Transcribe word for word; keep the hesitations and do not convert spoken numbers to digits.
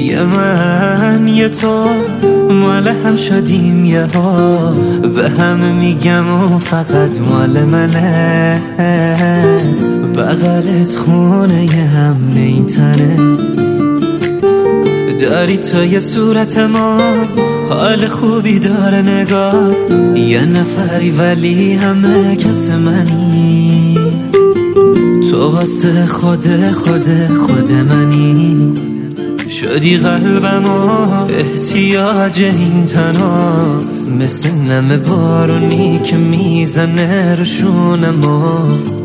یه من یه تو مال هم شدیم، یه ها به همه میگم و فقط مال منه. بغلت خونه یه هم این تنه، داری تو یه صورت ما، حال خوبی داره نگات، یه نفری ولی همه کس منی. تو واسه خود خود خود منی، شدی قلبم و احتیاج این تنها، مثل نم بارونی که میزنه رو شونم.